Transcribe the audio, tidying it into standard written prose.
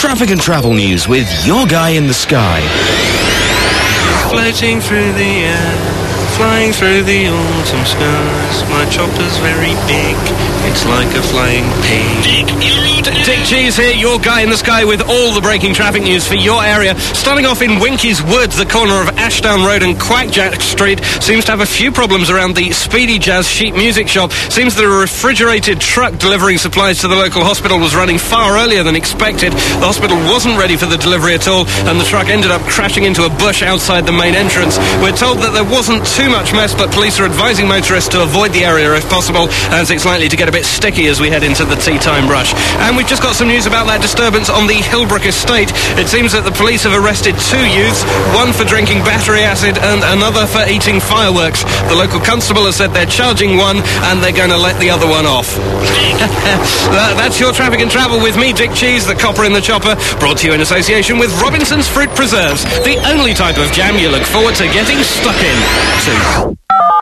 Traffic and travel news with your guy in the sky. Floating through the air, flying through the autumn skies. My chopper's very big, it's like a flying pig. Dick Cheese here, your guy in the sky with all the breaking traffic news for your area. Starting off in Winky's Woods, the corner of Ashdown Road and Quackjack Street seems to have a few problems around the Speedy Jazz sheet music shop. Seems that a refrigerated truck delivering supplies to the local hospital was running far earlier than expected. The hospital wasn't ready for the delivery at all, and the truck ended up crashing into a bush outside the main entrance. We're told that there wasn't too much mess, but police are advising motorists to avoid the area if possible, as it's likely to get a bit sticky as we head into the tea time rush. And we've just got some news about that disturbance on the Hillbrook estate. It seems that the police have arrested 2 youths, one for drinking battery acid and another for eating fireworks. The local constable has said they're charging one and they're going to let the other one off. That's your traffic and travel with me, Dick Cheese, the copper in the chopper, brought to you in association with Robinson's Fruit Preserves, the only type of jam you look forward to getting stuck in.